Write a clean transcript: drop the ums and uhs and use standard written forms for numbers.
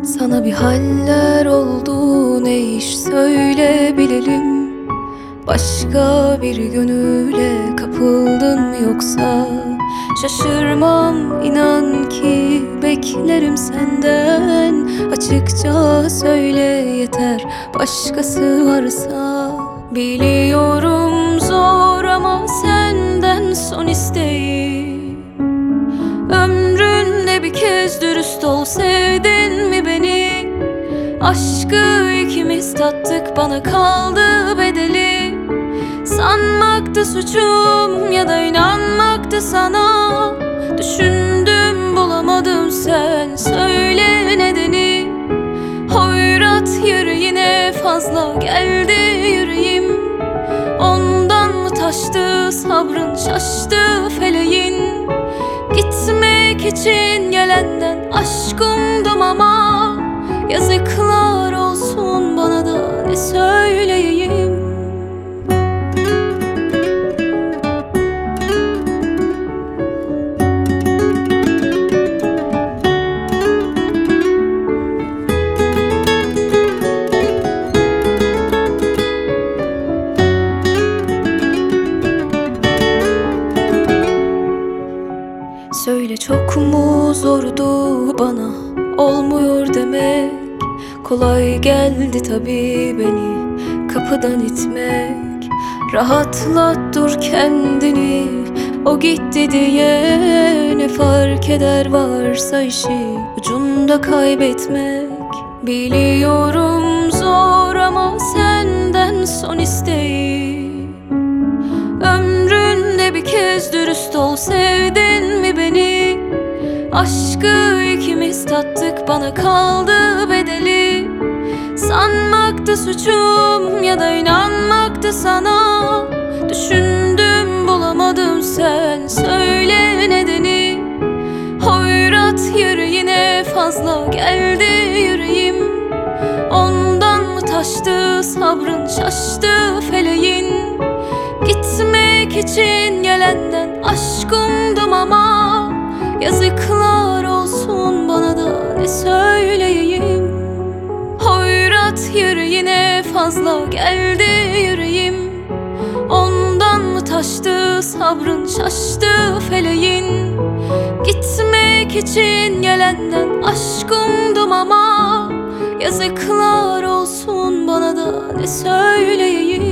Sana bir haller oldu, ne iş söyle bilelim. Başka bir gönüle kapıldın mı yoksa? Şaşırmam inan ki, beklerim senden. Açıkça söyle yeter, başkası varsa. Biliyorum zor ama senden son isteğim. Ömründe bir kez dürüst ol, sevdin mi beni? Aşkı ikimiz tattık, bana kaldı bedeli. Sanmaktı suçum ya da inanmaktı sana. Düşündüm bulamadım, sen söyle nedeni. Hoyrat yüreğine fazla geldi yüreğim. Ondan mı taştı sabrın, şaştı feleğin? Gitmek için gelenden aşk umdum ama yazıklar olsun bana da, ne söyleyeyim. Söyle, çok mu zordu bana olmuyor demek? Kolay geldi tabii beni kapıdan itmek. Rahatlat dur kendini, o gitti diye. Ne fark eder varsa işi ucunda kaybetmek. Biliyorum zor ama senden son isteğim. Ömründe bir kez dürüst ol, sevdin mi beni? Aşkı ikimiz tattık, bana kaldı bedeli. Sanmaktı suçum ya da inanmaktı sana. Düşündüm bulamadım, sen söyle nedeni. Hoyrat yüreğine fazla geldi yüreğim. Ondan mı taştı sabrın, şaştı feleğin? Gitmek için gelenden aşk umdum ama yazıklar olsun bana da, ne söyleyeyim. Hoyrat yüreğine fazla geldi yüreğim. Ondan mı taştı sabrın, şaştı feleğin? Gitmek için gelenden aşk umdum ama yazıklar olsun bana da, ne söyleyeyim.